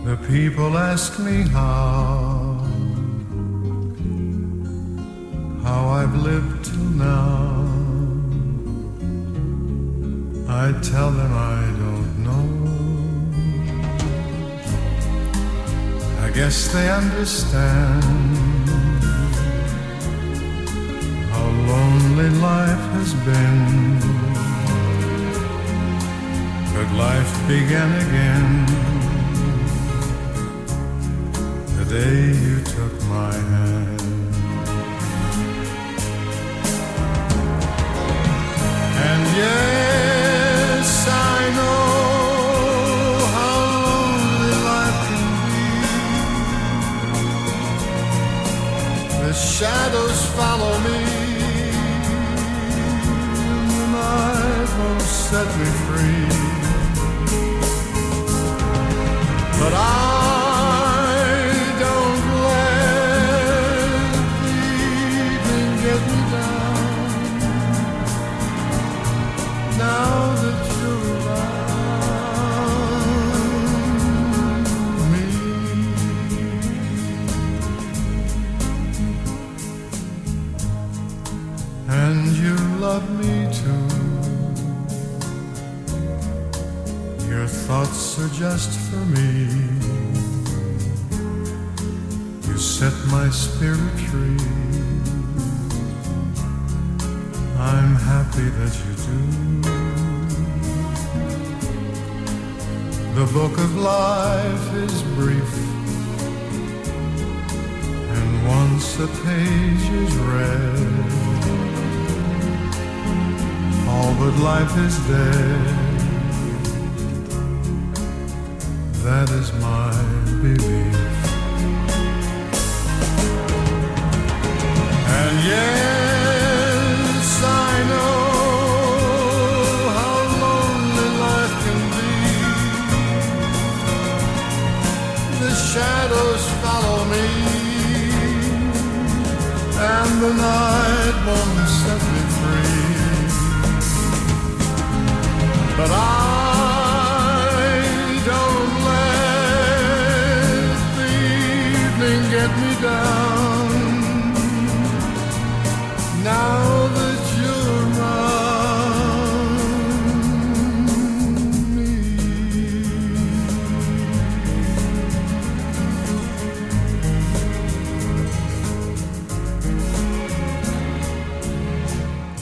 The people ask me how I've lived till now. I tell them I don't know. I guess they understand how lonely life has been. But life began again the day you took my hand. And yes, I know how lonely life can be. The shadows follow me, and the night won't set me free. But I don't let the evening get me down. Now that you're around me, and you love me too. Your thoughts are just for me. You set my spirit free. I'm happy that you do. The book of life is brief, and once a page is read, all but life is dead. That is my belief. And yes, I know how lonely life can be. The shadows follow me, and the night won't set me free. But I don't let the evening get me down.